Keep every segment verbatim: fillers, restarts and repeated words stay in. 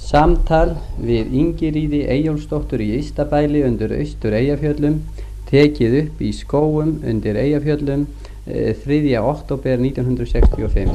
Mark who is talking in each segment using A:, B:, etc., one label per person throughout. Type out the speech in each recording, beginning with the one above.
A: Samtal við Ingiríði Eyjólfsdóttur í Ystabæli undir Austur-Eyjafjöllum, tekið upp í skógum undir Eyjafjöllum e, þriðja október nítján hundruð sextíu og fimm.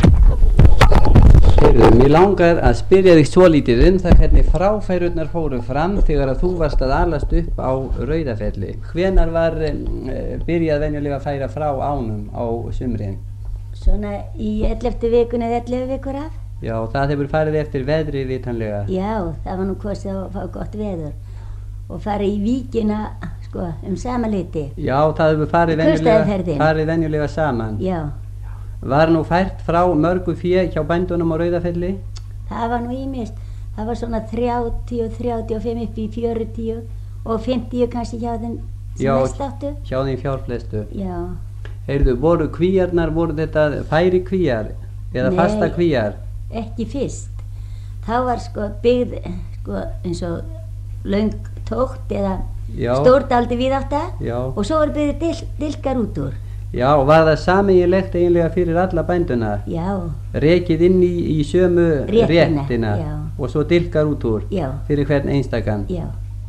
A: Heyrðu, mér langar að spyrja þig svo lítið um það hvernig fráfærurnar fóru fram þegar að þú varst að alast upp á Rauðafelli. Hvenær var e, byrjað venjulega að færa frá ánum á sumrin?
B: Svona í elleftu vikuna eða ellefu vikur af.
A: Já, það hefur farið eftir veðri vitanlega.
B: Já, það var nú kostið að fá gott veður og farið í víkina sko, um sama liti.
A: Já, það hefur farið venjulega, farið venjulega saman.
B: Já.
A: Var nú fært frá mörgu fé hjá bændunum á Rauðafelli?
B: Það var nú ýmist. Það var svona þrjátíu, þrjátíu og fimm upp í fjörutíu og fimmtíu kannski hjá þeim sem
A: Já,
B: mest áttu.
A: hjá þeim fjárflestu.
B: Já.
A: Heyrðu, voru kvíarnar, voru þetta færi kvíar eða
B: Nei.
A: fasta kvíar?
B: Ekki fyrst. Þá var sko byggð sko, eins og löng tótt eða stórdaldi víðátta og svo voru byggðir dil, dilkar út úr.
A: Já, var það sameiginlegt eiginlega fyrir alla bænduna?
B: Já.
A: Rekið inn í, í sömu
B: réttina,
A: réttina og svo dilkar út úr
B: Já.
A: fyrir hvern einstakann?
B: Já.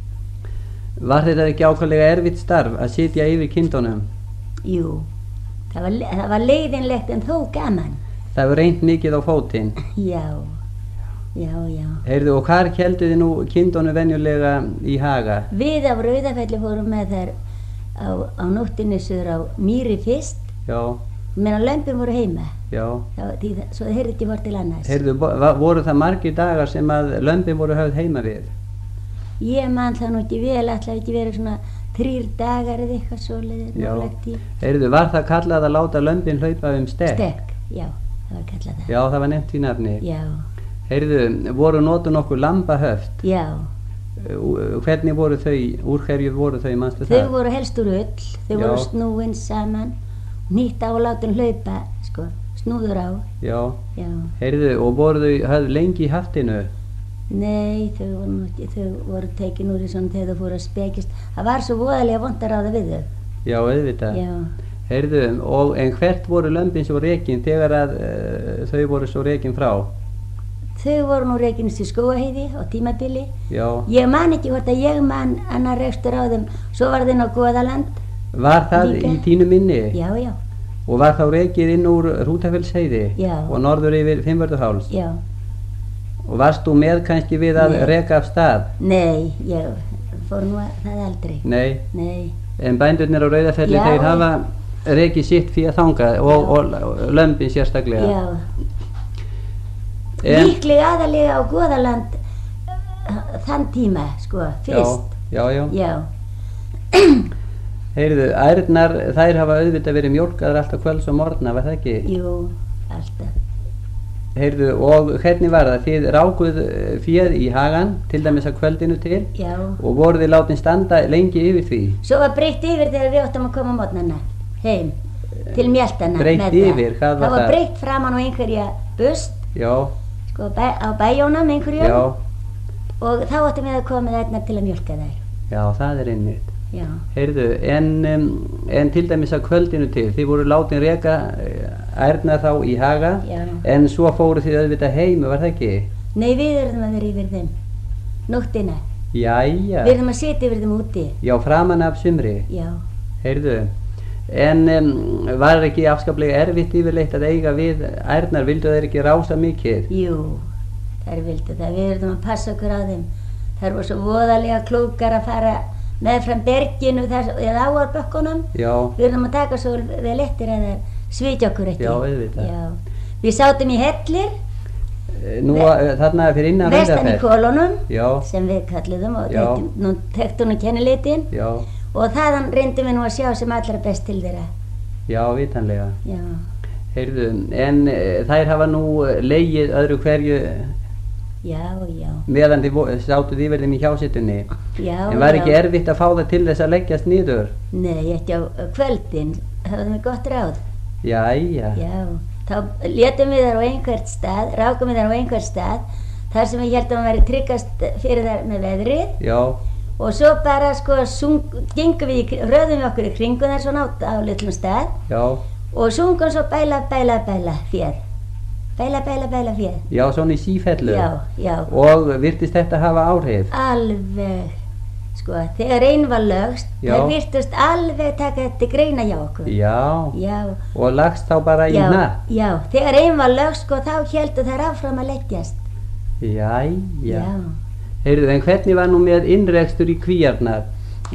A: Var þetta ekki ákveðlega erfitt starf að sitja yfir kindunum?
B: Jú, það var, það var leiðinlegt en þó gaman.
A: Það var reynt mikið á fótinn.
B: Já, já, já.
A: Heyrðu, og hvar héldu þið nú kindunum venjulega í haga?
B: Við á Rauðafelli fórum með þær á, á nóttinni suður á Mýri fyrst.
A: Já.
B: Meðan lömbin voru heima.
A: Já.
B: Það, því, svo það heyrði ekki vort til annars.
A: Heyrðu, voru það margir dagar sem að lömbin voru höfð heima við?
B: Ég man það nú ekki vel, ætlaði ekki verið svona þrýr dagar eða eitthvað svoleiðis.
A: Já. Heyrðu, var það kallað að láta lömbin hlaupa um stekk?
B: Stekk, já. Það var kallað það.
A: Já, það var nefnt í nafni.
B: Já.
A: Heyrðu, voru notu nokkuð lambahöft?
B: Já.
A: Hvernig voru þau, úr hverju voru þau, manstu það?
B: Þau voru helst úr ull, þau
A: Já.
B: voru snúin saman, nýtt á að láta hlaupa, sko, snúður á.
A: Já.
B: Já.
A: Heyrðu, og voru þau höfð lengi í haftinu?
B: Nei, þau voru nú ekki, þau voru tekin úr í svona þegar þau fóru að spekist. Það var svo voðalega vont að ráða við þau.
A: Já, auðvitað.
B: Já.
A: Heyrðu, og en hvert voru lömbin svo rekin þegar að uh, þau voru svo rekin frá?
B: Þau voru nú rekinist í Skógaheiði á tímabili.
A: Já.
B: Ég man ekki hvort að ég man annar rekstur á þeim, svo var þeim á Goðaland.
A: Var það líka í tínu minni?
B: Já, já.
A: Og var þá rekið inn úr Hrútafellsheiði?
B: Já.
A: Og norður yfir Fimmvörðuháls?
B: Já.
A: Og varst þú með kannski við að
B: Nei.
A: reka af stað?
B: Nei, ég fór nú að það aldrei.
A: Nei.
B: Nei.
A: En bændurnir á Rauðafelli,
B: Já.
A: þeir hafa rekið sitt fyrir þangað og, og, og lömbin sérstaklega.
B: Já.
A: En,
B: Líklega aðalega á Goðaland þann tíma, sko, fyrst.
A: Já, já, já.
B: Já.
A: Heyrðu, ærnar, þær hafa auðvitað verið mjólkaðar alltaf kvölds og morgna, var það ekki?
B: Jú, alltaf.
A: Heyrðu, og hvernig var það? Þið rákuð féð í hagan, til dæmis að kvöldinu til?
B: Já.
A: Og voru þið látin standa lengi yfir því?
B: Svo var breytt yfir þegar við áttum að koma á morgnana heim, til mjöltana.
A: Breytt yfir, hvað var það?
B: Það var breytt framan á einhverja bust,
A: Já.
B: sko, bæ, á bæjónum einhverjum.
A: Já.
B: Og þá áttum við að koma þarna til að mjölka þær.
A: Já, það er einmitt.
B: Já.
A: Heyrðu, en, um, en til dæmis að kvöldinu til, þið voru látin reka ærna þá í haga,
B: Já.
A: en svo fóru þið auðvitað heim, var það ekki?
B: Nei, við verðum að vera yfir þeim, nóttina.
A: Jæja.
B: Við verðum að sitja yfir þeim úti.
A: Já, framan af sumri.
B: Já.
A: Heyrðu, en um, var ekki afskaplega erfitt yfirleitt að eiga við ærnar, vildu þeir ekki rása mikið?
B: Jú, þær vildu það, við verðum að passa okkur á þeim. Þær voru svo voðalega klókar að fara með fram berginu eða áarbökkunum.
A: Já.
B: Við verðum að taka svo vel eftir að það svitja okkur ekki.
A: Já, auðvitað.
B: Já. Við sátum í hellir.
A: Nú, Ve þarna fyrir innan
B: vestan í kolunum,
A: Já.
B: sem við kalluðum og þekktum nú kennileitin.
A: Já.
B: Og þaðan reyndum við nú að sjá sem allra best til þeirra.
A: Já, vitanlega.
B: Já.
A: Heyrðu, en e, þær hafa nú legið öðru hverju
B: Já, já.
A: meðan þið sátuð yfir þeim í hjásittunni.
B: Já,
A: en var ekki
B: já.
A: erfitt að fá það til þess að leggjast niður?
B: Nei, ekki á kvöldin, það var með gott ráð.
A: Jæja.
B: Já, þá létum við þar á einhvert stað, rákum við þar á einhvert stað, þar sem við heldum að vera tryggast fyrir þar með veðrið.
A: Já.
B: Og svo bara sko, gengum við, röðum við okkur í kringum þar svona á, á litlum stað.
A: Já.
B: Og sungum svo bæla, bæla, bæla, fér. bæla, bæla, bæla féð.
A: Já, svona í sífellu.
B: Já, já.
A: Og virtist þetta hafa áhrif?
B: Alveg, sko, þegar einn var lögst, það virtist alveg taka þetta greina hjá okkur.
A: Já,
B: já.
A: Og lagst þá bara í hnapp?
B: Já, já, þegar einn var lögst, sko, þá heldur þær áfram að leggjast.
A: Já, já. Já. Heyrðu, en hvernig var nú með innrekstur í kvíarnar?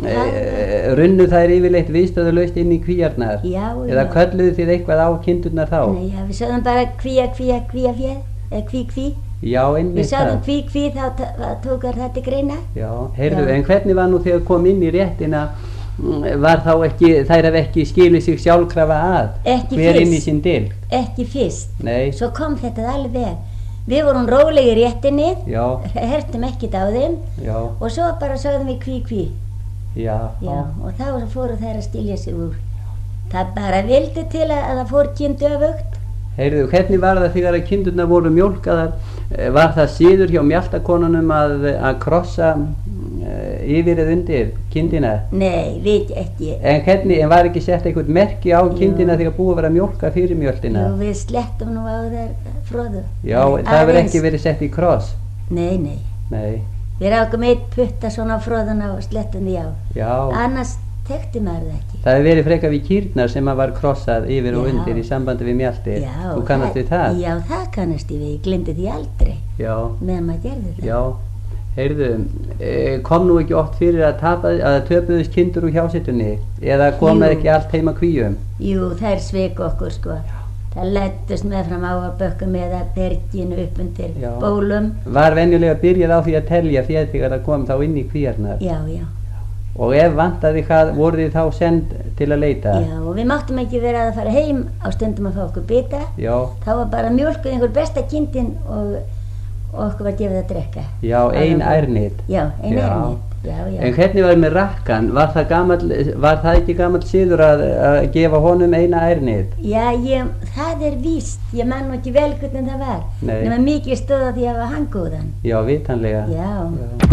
A: E, runnu þær yfirleitt viðstöðulaust inn í kvíarnar?
B: Já, já.
A: Eða kölluðu þið eitthvað á kindurnar þá?
B: Nei, já, við sögðum bara kvíja, kvíja, kvíja féð, eða kví, kví.
A: Já, einmitt það.
B: Við sögðum kví, kví, þá tókar þetta greina.
A: Já, heyrðu, já. En hvernig var nú þegar kom inn í réttina, var þá ekki, þær hef ekki skilið sig sjálfkrafa að?
B: Ekki
A: hver
B: fyrst.
A: Inn í sín dilk?
B: Ekki fyrst.
A: Nei.
B: Svo kom þetta alveg. Við vorum rólegir í réttinni, hertum ekkert á þeim, já. Og svo bara sögðum við kví, kví.
A: Já.
B: Já, og þá fóru þær að stilja sig úr. Það bara vildi til að, að það fór kind öfugt.
A: Heyrðu, hvernig var það þegar að kindurnar voru mjólkaðar? Var það síður hjá mjaltakonunum að, að krossa uh, yfir eða undir kindina?
B: Nei, veit ekki.
A: En hvernig, en var ekki sett eitthvað merki á kindina þegar búið að vera mjólka fyrir mjöltina?
B: Jú, við slettum nú á þær fróðu.
A: Já, nei, það verður ekki verið sett í kross?
B: Nei, nei.
A: Nei.
B: Við rákum eitt putta svona á fróðuna og slettum því á.
A: Já.
B: Annars tekti maður það ekki.
A: Það hefur verið frekar við kýrnar sem að var krossað yfir já. Og undir í sambandi við mjalti.
B: Já.
A: Þú kannast við það?
B: Já, það kannast við. Ég glemdi því aldrei.
A: Já.
B: Meðan maður gerði það.
A: Já. Heyrðu, kom nú ekki oft fyrir að, tapa, að töpuðust kindur úr hjásetunni? Eða komaði ekki allt heima kvíum?
B: Jú, þær sveik okkur sko. Já. Það lettust með fram á að bökkum eða berginu upp undir já. Bólum.
A: Var venjulega byrjað á því að telja féð þegar það kom þá inn í kvíarnar?
B: Já, já.
A: Og ef vantaði hvað, voru þið þá send til að leita?
B: Já, og við máttum ekki vera að fara heim á stundum að fá okkur bita.
A: Já.
B: Þá var bara mjólkuð einhver besta kindin og, og okkur var gefið að drekka.
A: Já, ein ærnit.
B: Já, ein ærnit. Já, já.
A: En hvernig var með rakkan? Var það, gamall, var það ekki gamall síður að, að gefa honum eina ærnit?
B: Já, ég, það er víst. Ég man nú ekki vel hvernig það var.
A: Nei.
B: Nefnum mikið stöða því að hafa hangúðan.
A: Já, vitanlega.
B: Já.
A: Já.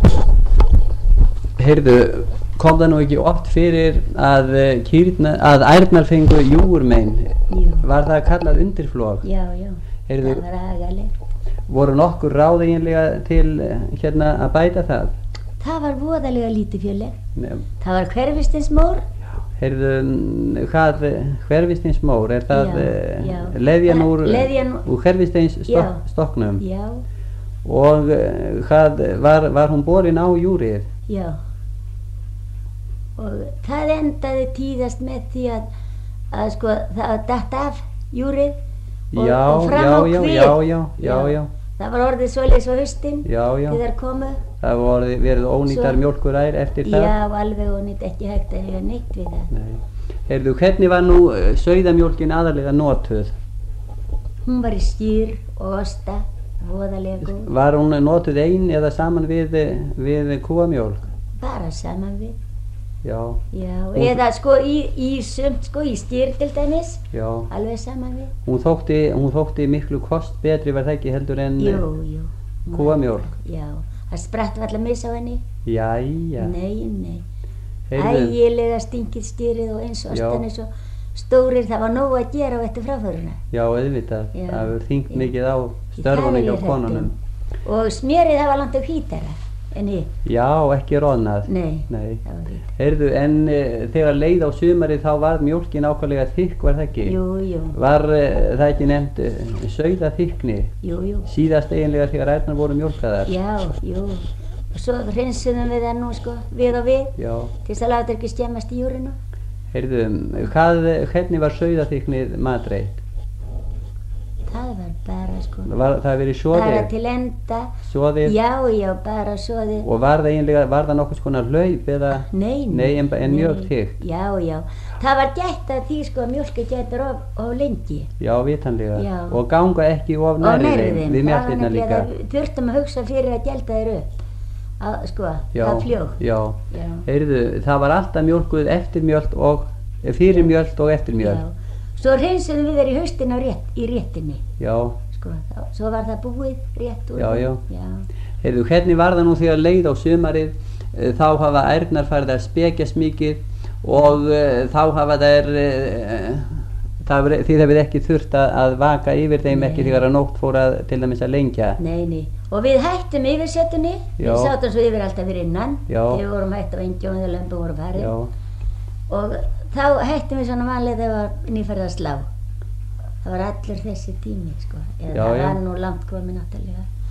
A: Heyrðu, kom það nú ekki oft fyrir að, kýrna, að ærnar fengu júurmein?
B: Jú.
A: Var það kallað undirflog?
B: Já, já.
A: Heyrðu,
B: það var agalegt.
A: Voru nokkur ráð eiginlega til hérna að bæta það?
B: Það var voðalega lítið fjöleg.
A: Nei.
B: Það var hverfistinsmór.
A: Heyrðu, hvað hverfistinsmór? Er það
B: já, já.
A: leðjan úr,
B: leðjan
A: úr hverfistins stok, stoknum?
B: Já.
A: Og hvað, var, var hún borin á júrið?
B: Já. Og það endaði tíðast með því að, að sko það datt af júrið og,
A: já,
B: og fram
A: já,
B: á
A: já,
B: hvið.
A: Já, já, já, já.
B: Það var orðið svoleiðis á haustin
A: þegar
B: þær komu.
A: Það var verið ónýtar mjólkurær eftir það?
B: Já, alveg ónýtt, ekki hægt að eiga neitt við það.
A: Nei. Heyrðu, hvernig var nú sauðamjólkin aðalega notuð?
B: Hún var í skýr og osta, voðalega góð.
A: Var hún notuð ein eða saman við, við kúamjólk?
B: Bara saman við.
A: Já.
B: Já, eða sko í, í sumt sko, í skýr til dæmis.
A: Já.
B: Alveg saman við.
A: Hún þótti, hún þótti miklu kost betri, var það ekki heldur en
B: jú, jú.
A: kúamjólk?
B: Já, það spratt var alltaf mis á henni.
A: Jæja.
B: Nei, nei.
A: Heyrðu.
B: Ægilega stingið skýrið og eins og ostan eins og stórir, það var nógu að gera á eftir fráföruna.
A: Já, auðvitað.
B: Já.
A: Það hefur þyngt mikið á störfunum hjá konunum.
B: Og smjörið það var langt á hvítara.
A: Já, ekki roðnað.
B: Nei,
A: Nei.
B: það var hvít.
A: Heyrðu, en e, þegar leið á sumarið þá var mjólkin ákvæmlega þykk, var það ekki?
B: Jú, jú.
A: Var e, það ekki nefnt e, sauða þykkni?
B: Jú, jú.
A: Síðast eiginlega þegar ærnar voru mjólkaðar?
B: Já, jú. Og svo hreinsuðum við það nú sko, við og við.
A: Já.
B: Til þess að láta ekki skemmast í júrinu.
A: Heyrðu, hvað, hvernig var sauða þykknið matreitt?
B: Það var bara sko
A: var, það verið soðið?
B: Bara til enda
A: soðið?
B: Já, já, bara soðið.
A: Og var það eiginlega, var það nokkuð svona hlaup eða?
B: Nei,
A: nei, en, en mjög þykkt?
B: Já, já, það var gætt að því sko að mjólka gætur of, of lengi.
A: Já, vitanlega.
B: Já.
A: Og ganga ekki of nærri þeim við mjöltirna líka?
B: Það þurftum að hugsa fyrir að gælda þeir upp að, sko,
A: já,
B: það fljótt.
A: Já,
B: já.
A: Heyrðu, það var alltaf mjólkuð eftir mjölt og fyrir mjölt og eftir mjölt.
B: Já. Svo hreinsuðum við þeir í haustin á rétt, í réttinni.
A: Já.
B: Sko, þá, svo var það búið rétt úr.
A: Já, já.
B: já.
A: Heyrðu, hvernig var það nú þegar leið á sumarið, uh, þá hafa ærnar farið að spekjast mikið og uh, þá hafa þær uh, það, þið hefur ekki þurft að, að vaka yfir þeim nei. Ekki þegar að nótt fór að til dæmis að lengja.
B: Nei, nei, og við hættum yfirsetunni, við sátum svo yfir alltaf fyrir innan,
A: Já.
B: Við vorum hætt á Indjónu þegar lömbum voru farið og þá hættum við svona vanlega þegar var nýfærið að slá. Það var allur þessi tími, sko, eða já, það já. Var nú langt komið náttúrulega.